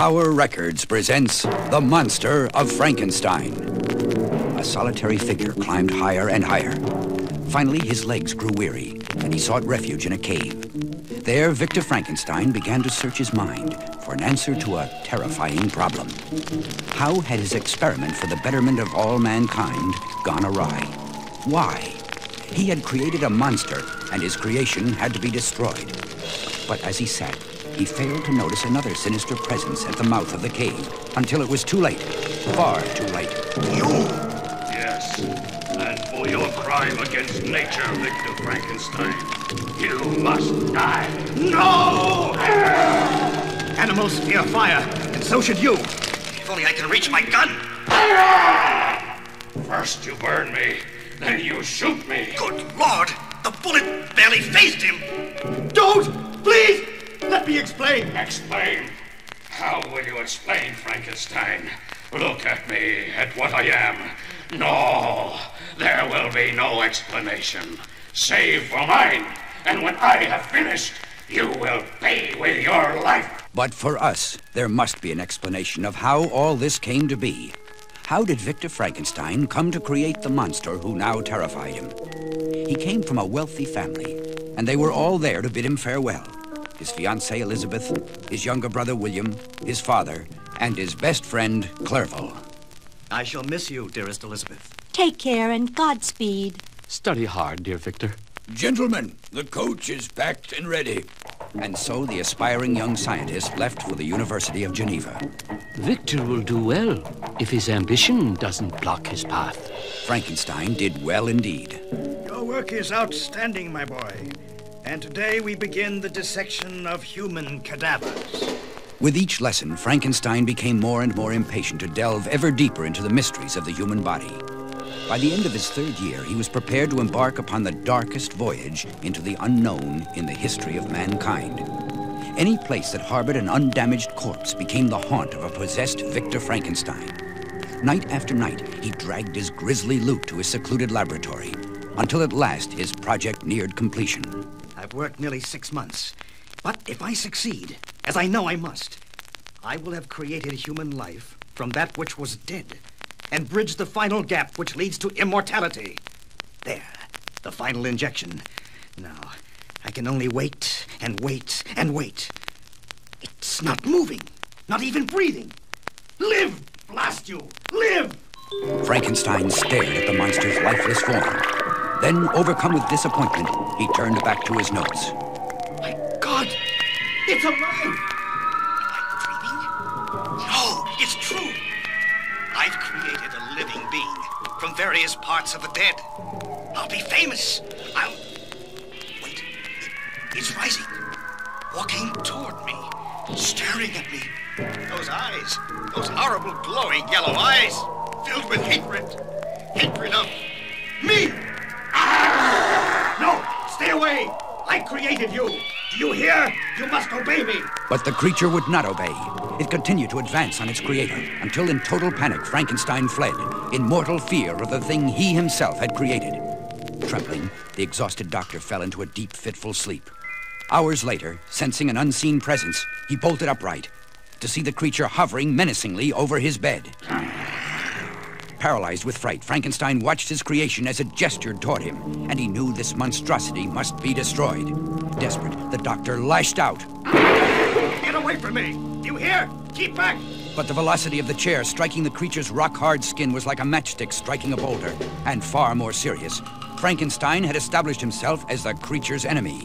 Tower Records presents The Monster of Frankenstein. A solitary figure climbed higher and higher. Finally, his legs grew weary, and he sought refuge in a cave. There, Victor Frankenstein began to search his mind for an answer to a terrifying problem. How had his experiment for the betterment of all mankind gone awry? Why? He had created a monster, and his creation had to be destroyed. But as he sat, he failed to notice another sinister presence at the mouth of the cave, until it was too late. Far too late. You! Yes, and for your crime against nature, Victor Frankenstein, you must die. No! Animals fear fire, and so should you. If only I can reach my gun. First you burn me, then you shoot me. Good Lord! The bullet barely phased him. Don't! Please! Let me explain. Explain? How will you explain, Frankenstein? Look at me, at what I am. No, there will be no explanation, save for mine. And when I have finished, you will pay with your life. But for us, there must be an explanation of how all this came to be. How did Victor Frankenstein come to create the monster who now terrified him? He came from a wealthy family, and they were all there to bid him farewell. His fiancée Elizabeth, his younger brother William, his father, and his best friend Clerval. I shall miss you, dearest Elizabeth. Take care and Godspeed. Study hard, dear Victor. Gentlemen, the coach is packed and ready. And so the aspiring young scientist left for the University of Geneva. Victor will do well if his ambition doesn't block his path. Frankenstein did well indeed. Your work is outstanding, my boy. And today we begin the dissection of human cadavers. With each lesson, Frankenstein became more and more impatient to delve ever deeper into the mysteries of the human body. By the end of his third year, he was prepared to embark upon the darkest voyage into the unknown in the history of mankind. Any place that harbored an undamaged corpse became the haunt of a possessed Victor Frankenstein. Night after night, he dragged his grisly loot to his secluded laboratory, until at last his project neared completion. I've worked nearly 6 months, but if I succeed, as I know I must, I will have created human life from that which was dead, and bridged the final gap which leads to immortality. There, the final injection. Now, I can only wait and wait and wait. It's not moving, not even breathing. Live, blast you, live! Frankenstein stared at the monster's lifeless form. Then, overcome with disappointment, he turned back to his notes. My God, it's alive! Am I dreaming? No, it's true. I've created a living being from various parts of the dead. I'll be famous. Wait, it's rising, walking toward me, staring at me. Those eyes, those horrible glowing yellow eyes, filled with hatred. Hatred of me! No, stay away! I created you. Do you hear? You must obey me. But the creature would not obey. It continued to advance on its creator, until in total panic, Frankenstein fled, in mortal fear of the thing he himself had created. Trembling, the exhausted doctor fell into a deep, fitful sleep. Hours later, sensing an unseen presence, he bolted upright, to see the creature hovering menacingly over his bed. Paralyzed with fright, Frankenstein watched his creation as it gestured toward him, and he knew this monstrosity must be destroyed. Desperate, the doctor lashed out. Get away from me! You hear? Keep back! But the velocity of the chair striking the creature's rock-hard skin was like a matchstick striking a boulder, and far more serious. Frankenstein had established himself as the creature's enemy.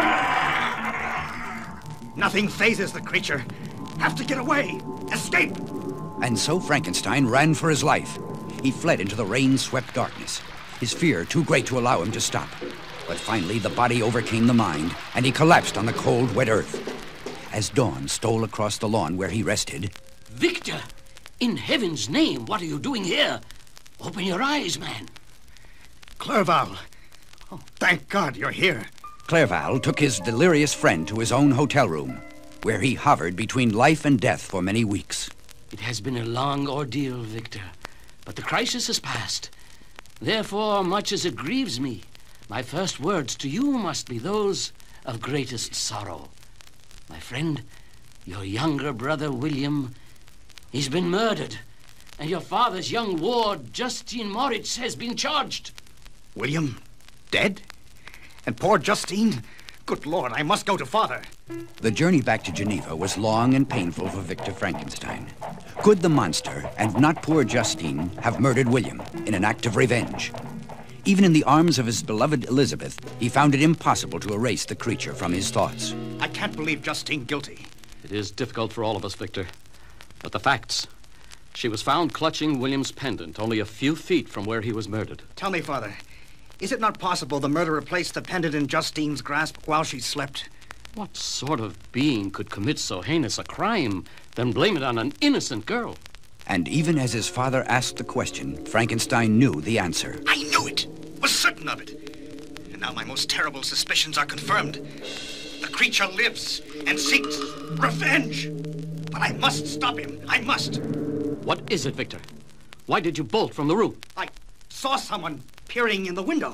Nothing phases the creature. Have to get away! Escape! And so Frankenstein ran for his life. He fled into the rain-swept darkness, his fear too great to allow him to stop. But finally, the body overcame the mind, and he collapsed on the cold, wet earth. As dawn stole across the lawn where he rested... Victor! In heaven's name, what are you doing here? Open your eyes, man. Clerval. Oh, thank God you're here. Clerval took his delirious friend to his own hotel room, where he hovered between life and death for many weeks. It has been a long ordeal, Victor, but the crisis has passed. Therefore, much as it grieves me, my first words to you must be those of greatest sorrow. My friend, Your younger brother, William, he's been murdered. And your father's young ward, Justine Moritz, has been charged. William, dead? And poor Justine? Good Lord, I must go to Father. The journey back to Geneva was long and painful for Victor Frankenstein. Could the monster, and not poor Justine, have murdered William in an act of revenge? Even in the arms of his beloved Elizabeth, he found it impossible to erase the creature from his thoughts. I can't believe Justine guilty. It is difficult for all of us, Victor. But the facts. She was found clutching William's pendant only a few feet from where he was murdered. Tell me, Father, is it not possible the murderer placed the pendant in Justine's grasp while she slept? What sort of being could commit so heinous a crime, then blame it on an innocent girl? And even as his father asked the question, Frankenstein knew the answer. I knew it! Was certain of it! And now my most terrible suspicions are confirmed. The creature lives and seeks revenge! But I must stop him. I must! What is it, Victor? Why did you bolt from the roof? I saw someone peering in the window.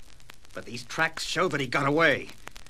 But these tracks show that he got away.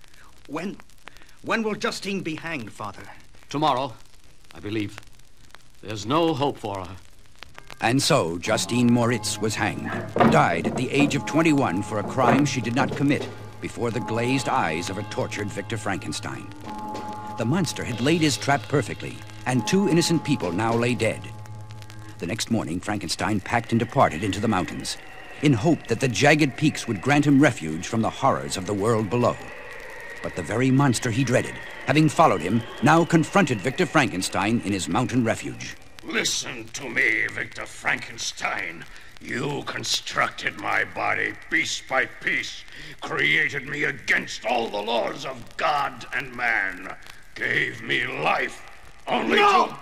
When will Justine be hanged, Father? Tomorrow, I believe. There's no hope for her. And so Justine Moritz was hanged, died at the age of 21 for a crime she did not commit before the glazed eyes of a tortured Victor Frankenstein. The monster had laid his trap perfectly, and 2 innocent people now lay dead. The next morning, Frankenstein packed and departed into the mountains, in hope that the jagged peaks would grant him refuge from the horrors of the world below. But the very monster he dreaded, having followed him, now confronted Victor Frankenstein in his mountain refuge. Listen to me, Victor Frankenstein. You constructed my body piece by piece, created me against all the laws of God and man, gave me life, only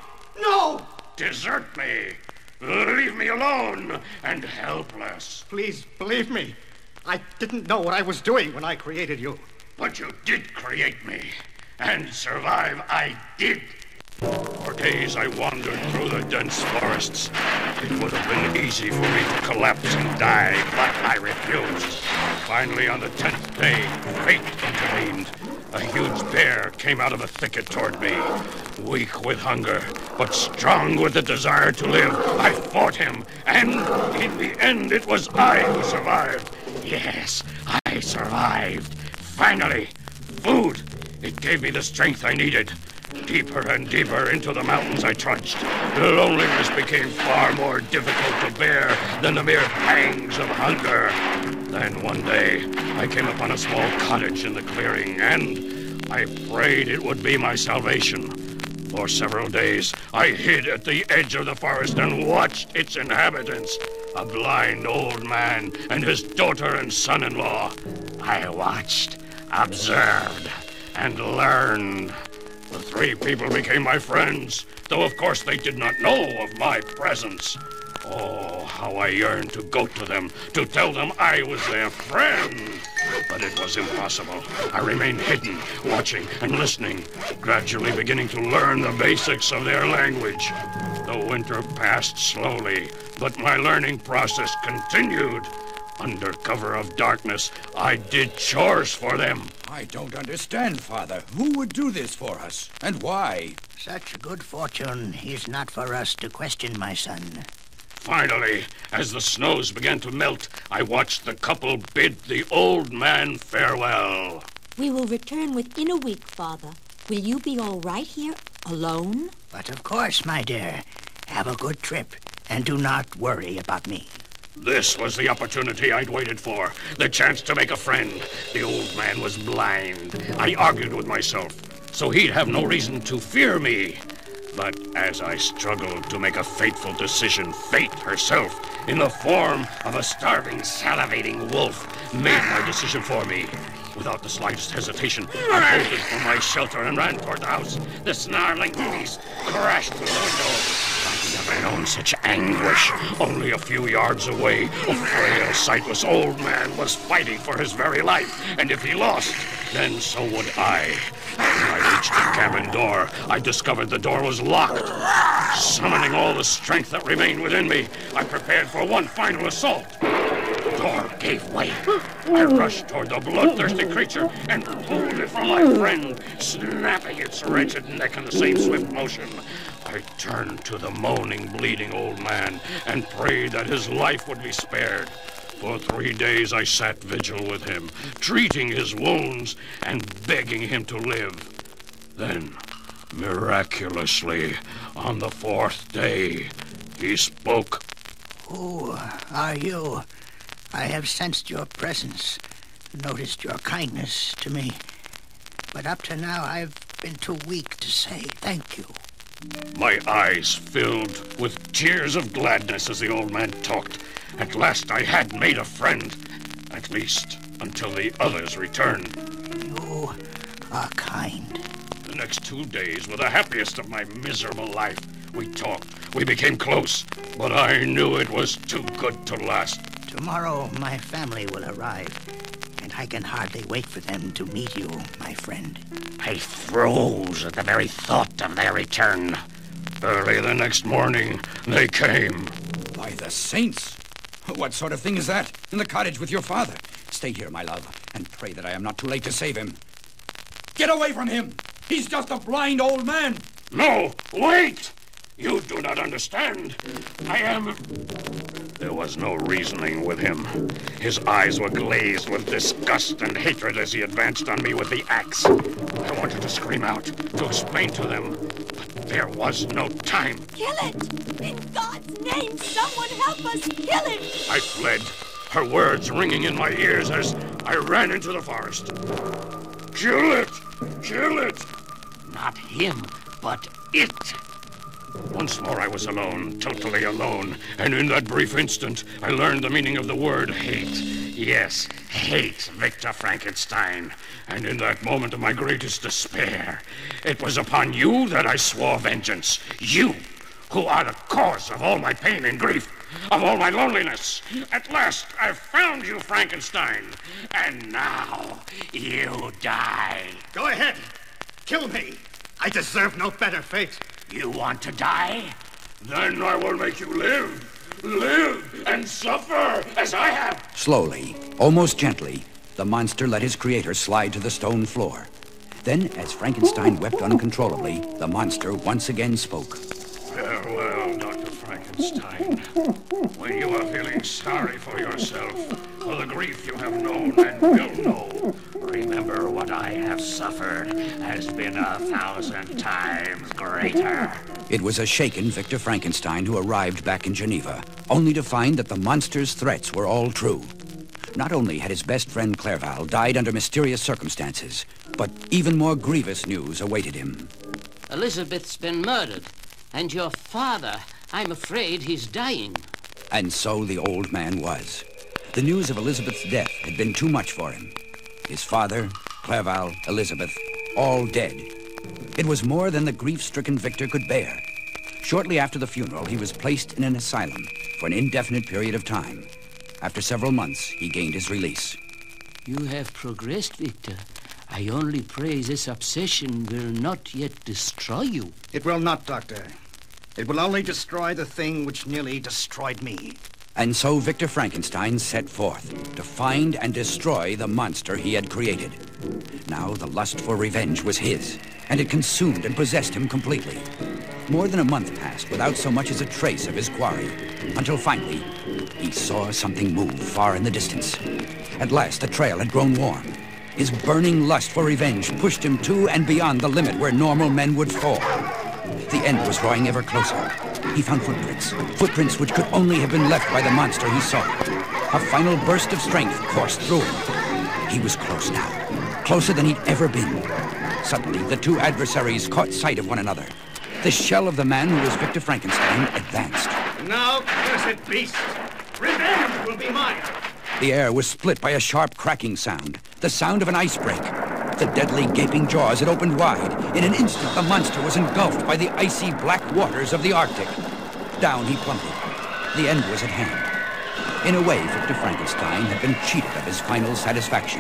No! desert me, leave me alone and helpless. Please, believe me. I didn't know what I was doing when I created you. But you did create me, and survive I did. For days I wandered through the dense forests. It would have been easy for me to collapse and die, but I refused. Finally, on the 10th day, fate intervened. A huge bear came out of a thicket toward me. Weak with hunger, but strong with the desire to live, I fought him, and in the end it was I who survived. Yes, I survived. Finally, food. It gave me the strength I needed. Deeper and deeper into the mountains I trudged. The loneliness became far more difficult to bear than the mere pangs of hunger. Then one day, I came upon a small cottage in the clearing, and I prayed it would be my salvation. For several days, I hid at the edge of the forest and watched its inhabitants. A blind old man and his daughter and son-in-law. I watched, observed, and learned. The 3 people became my friends, though of course they did not know of my presence. Oh, how I yearned to go to them, to tell them I was their friend. But it was impossible. I remained hidden, watching and listening, gradually beginning to learn the basics of their language. The winter passed slowly, but my learning process continued. Under cover of darkness, I did chores for them. I don't understand, Father. Who would do this for us? And why? Such good fortune is not for us to question, my son. Finally, as the snows began to melt, I watched the couple bid the old man farewell. We will return within a week, Father. Will you be all right here, alone? But of course, my dear. Have a good trip, and do not worry about me. This was the opportunity I'd waited for, the chance to make a friend. The old man was blind. I argued with myself, so he'd have no reason to fear me. But as I struggled to make a fateful decision, fate herself, in the form of a starving, salivating wolf, made my decision for me. Without the slightest hesitation, I bolted from my shelter and ran toward the house. The snarling beast crashed through the window. I've never known such anguish. Only a few yards away, a frail, sightless old man was fighting for his very life, and if he lost, then so would I. When I reached the cabin door, I discovered the door was locked. Summoning all the strength that remained within me, I prepared for one final assault. door gave way. I rushed toward the bloodthirsty creature and pulled it from my friend, snapping its wretched neck in the same swift motion. I turned to the moaning, bleeding old man and prayed that his life would be spared. For 3 days I sat vigil with him, treating his wounds and begging him to live. Then, miraculously, on the 4th day, he spoke. Who are you? I have sensed your presence, noticed your kindness to me. But up to now, I've been too weak to say thank you. My eyes filled with tears of gladness as the old man talked. At last I had made a friend, at least until the others returned. You are kind. The next 2 days were the happiest of my miserable life. We talked, we became close, but I knew it was too good to last. Tomorrow my family will arrive, and I can hardly wait for them to meet you, my friend. I froze at the very thought of their return. Early the next morning, they came. By the saints! What sort of thing is that? In the cottage with your father? Stay here, my love, and pray that I am not too late to save him. Get away from him! He's just a blind old man! No, wait! You do not understand. I am... There was no reasoning with him. His eyes were glazed with disgust and hatred as he advanced on me with the axe. I wanted to scream out, to explain to them, but there was no time. Kill it! In God's name, someone help us! Kill it! I fled, her words ringing in my ears as I ran into the forest. Kill it! Kill it! Not him, but it. Once more I was alone, totally alone, and in that brief instant, I learned the meaning of the word hate. Yes, hate Victor Frankenstein. And in that moment of my greatest despair, it was upon you that I swore vengeance. You, who are the cause of all my pain and grief, of all my loneliness. At last, I've found you, Frankenstein, and now you die. Go ahead. Kill me. I deserve no better fate. You want to die? Then I will make you live. Live and suffer as I have. Slowly, almost gently, the monster let his creator slide to the stone floor. Then, as Frankenstein wept uncontrollably, the monster once again spoke. Farewell, Dr. Frankenstein. When you are feeling sorry for yourself, for the grief you have known and will know, remember what I have suffered has been 1,000 times greater. It was a shaken Victor Frankenstein who arrived back in Geneva, only to find that the monster's threats were all true. Not only had his best friend Clerval died under mysterious circumstances, but even more grievous news awaited him. Elizabeth's been murdered, and your father, I'm afraid he's dying. And so the old man was. The news of Elizabeth's death had been too much for him. His father, Clerval, Elizabeth, all dead. It was more than the grief-stricken Victor could bear. Shortly after the funeral, he was placed in an asylum for an indefinite period of time. After several months, he gained his release. You have progressed, Victor. I only pray this obsession will not yet destroy you. It will not, Doctor. It will only destroy the thing which nearly destroyed me. And so Victor Frankenstein set forth to find and destroy the monster he had created. Now the lust for revenge was his, and it consumed and possessed him completely. More than a month passed without so much as a trace of his quarry, until finally he saw something move far in the distance. At last the trail had grown warm. His burning lust for revenge pushed him to and beyond the limit where normal men would fall. The end was drawing ever closer. He found footprints which could only have been left by the monster he sought. A final burst of strength coursed through him. He was close now, closer than he'd ever been. Suddenly, the two adversaries caught sight of one another. The shell of the man who was Victor Frankenstein advanced. Now, cursed beast, revenge will be mine. The air was split by a sharp cracking sound, the sound of an ice break. The deadly gaping jaws had opened wide. In an instant, the monster was engulfed by the icy black waters of the Arctic. Down he plummeted. The end was at hand. In a way, Victor Frankenstein had been cheated of his final satisfaction.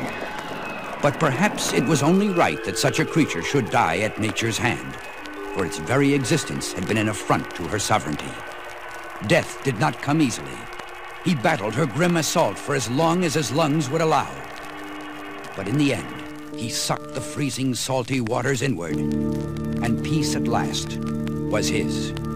But perhaps it was only right that such a creature should die at nature's hand, for its very existence had been an affront to her sovereignty. Death did not come easily. He battled her grim assault for as long as his lungs would allow. But in the end, he sucked the freezing, salty waters inward, and peace at last was his.